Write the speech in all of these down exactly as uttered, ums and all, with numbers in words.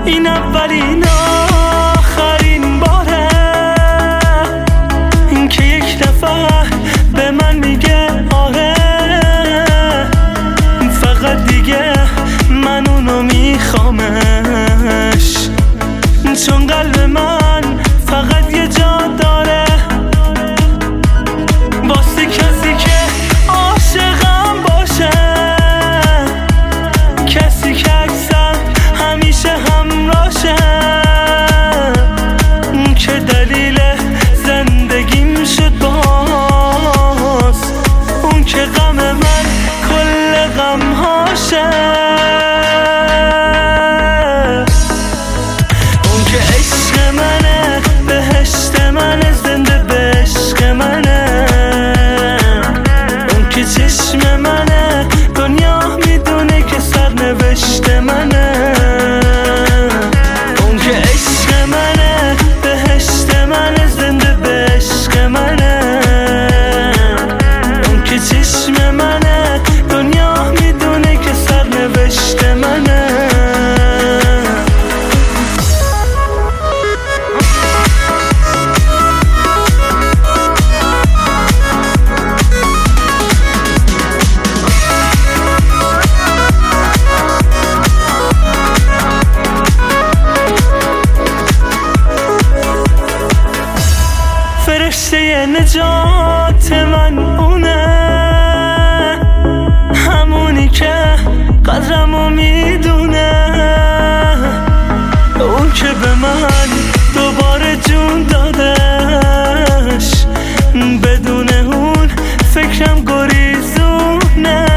این اولین آخرین باره این که یک دفعه به من میگه آره، فقط دیگه من اونو میخوامش، چون قلب من فقط یه جا داره واسه کسی که عاشقم باشه، کسی که اکثر همیشه همراشه، که دلیل زندگیم شد باز، اون که غم من کل غم هاشه، اون که عشق منه بهشت منه، زنده به عشق منه، اون که چشم منه دنیا میدونه که سرنوشت منه، اون که عشق منه بهشت منه، زنده به عشق منه، اون که چشم منه دنیا میدونه که سرنوشت منه. فرشته نجات من اونه، همونی که قدرمو میدونه، اون که به من دوباره جون دادش، بدون اون فکرم گریزونه،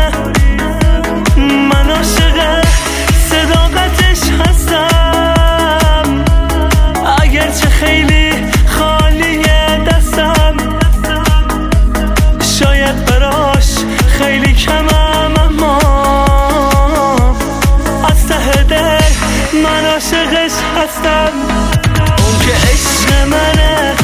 من عاشق صداقتش هستم، اگرچه خیلی خالیه دستم، شاید براش خیلی کمم، اما از ته دل من عاشقش هستم، اون که عشق منه